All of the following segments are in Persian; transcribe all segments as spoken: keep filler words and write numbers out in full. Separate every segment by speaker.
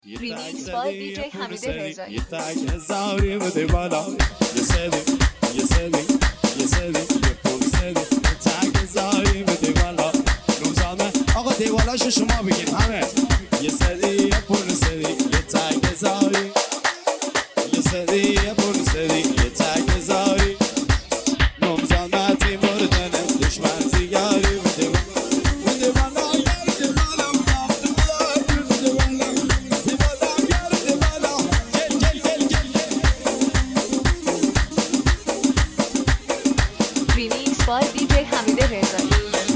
Speaker 1: ریمیکس بای دی جی حمید رضایی.
Speaker 2: یه تک هزاری بده بالا، یه سری یه سری یه سری یه پول سری، یه تک هزاری بده بالا. روزانه آقا دیوالاشو شما بگین همه. یه سری یه پول سری یه تک هزاری، یه سری یه پول سری یه تک هزاری. روزانه تی مردنه دشمن زیاری بده بده بالا.
Speaker 1: ریمیکس بای دی جی حمید رضایی.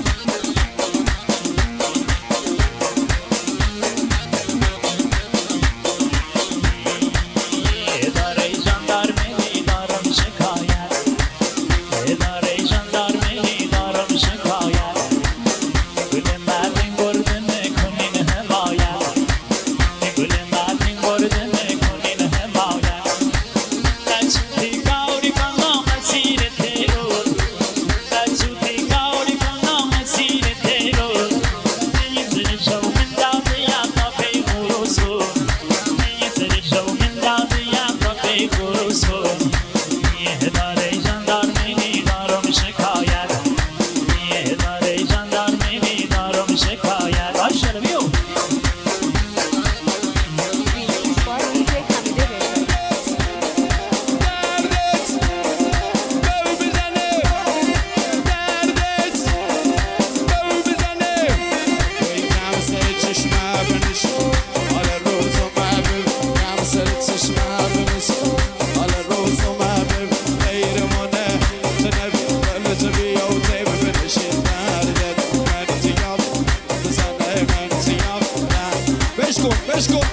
Speaker 2: Let's go.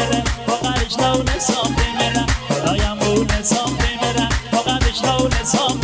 Speaker 3: Some